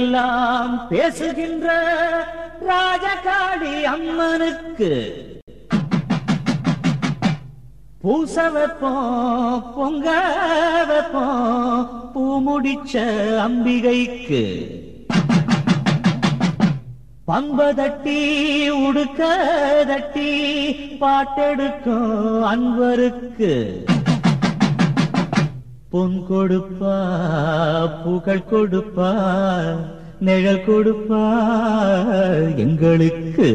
எல்லாம் பேசுகின்ற ராஜகாளி அம்மனுக்கு பூச வைப்போம் பொங்க வைப்போம் பூ முடிச்ச அம்பிகைக்கு பம்பதட்டி உடுக்க தட்டி பாட்டெடுக்கும் அன்பருக்கு பொன் கொடுப்பா பூக்கள் கொடுப்பா நிழல் கொடுப்பா எங்களுக்கு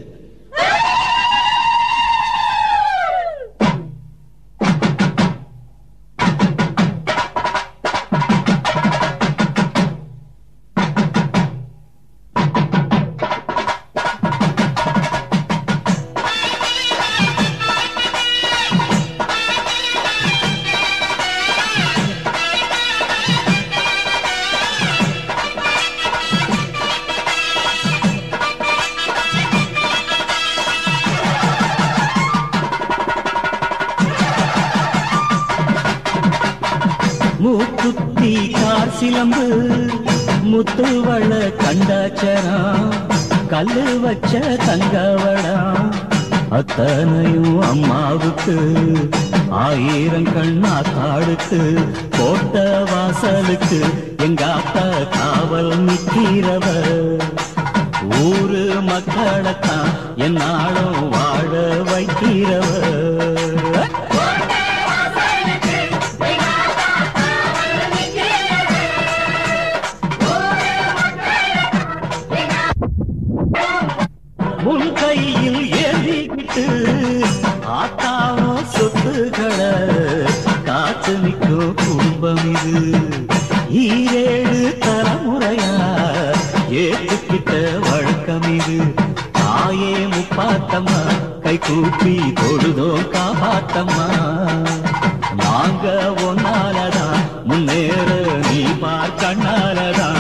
மூக்குத்தி காசிலம்பு முத்துவள கண்டாச்சரம் கல்லு வச்ச தங்கவடம் அத்தனையும் அம்மாவுக்கு ஆயிரம் கண்ணா காடுக்கு கோட்ட வாசலுக்கு எங்க அப்பா காவல் நிற்கிறவ ஊரு மக்களைத்தான் என்னாலும் வாழ வைக்கிறவ உன் கையில் ஏந்திக்கிட்டு ஆத்தாவும் சொத்துக்களை காத்து நிற்கும் குடும்பம் இது ஈரேழு தலைமுறையா ஏற்றுக்கிட்ட வழக்கம் இது தாயே முப்பாத்தம்மா கை கூப்பி தொழுதோ காப்பாத்தம்மா நாங்க ஒன்னாலதான் முன்னேற நீ பார் கண்ணாலதான்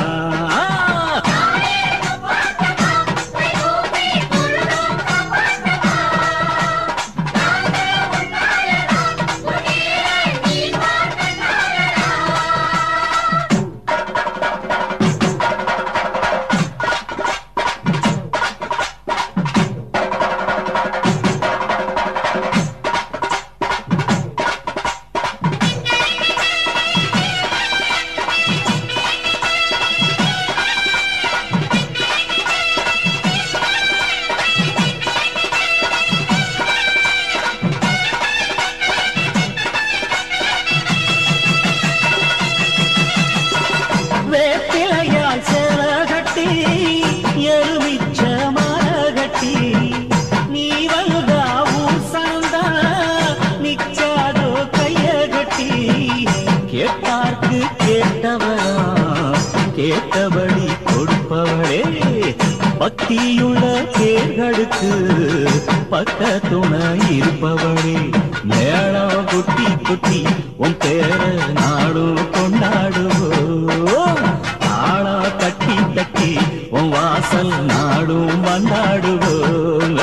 எருமிச்ச மாரகட்டி நீ வலுதா ஊர் சந்தா நிச்சாதோ கைய கட்டி கேட்டார்க்கு கேட்டவரா கேட்டபடி கொடுப்பவளே பக்தியுள்ள பேர்களுக்கு பக்க துணை இருப்பவளே மேளம் குட்டி குட்டி உன் பேர நாடும் கொண்டாடுவோம் ஆளா தட்டி தட்டி உன் வாசல் நாடும் வந்தாடுவோம்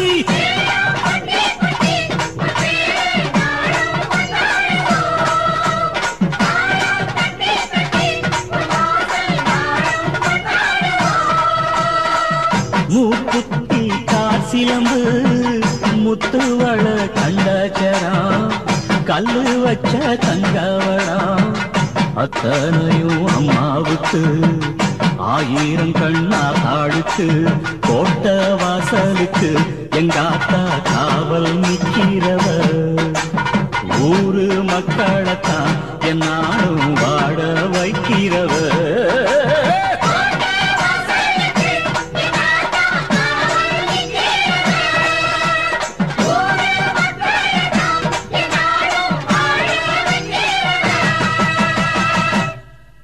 மூக்குத்தி காசிலம்பு முத்துவள கண்டாச்சரம் கல்லு வச்ச தங்கவடம் அத்தனையும் அம்மாவுக்கு ஆயிரம் கண்ணா தாடுக்கு கோட்ட வாசலுக்கு எங்காத்தா காவல்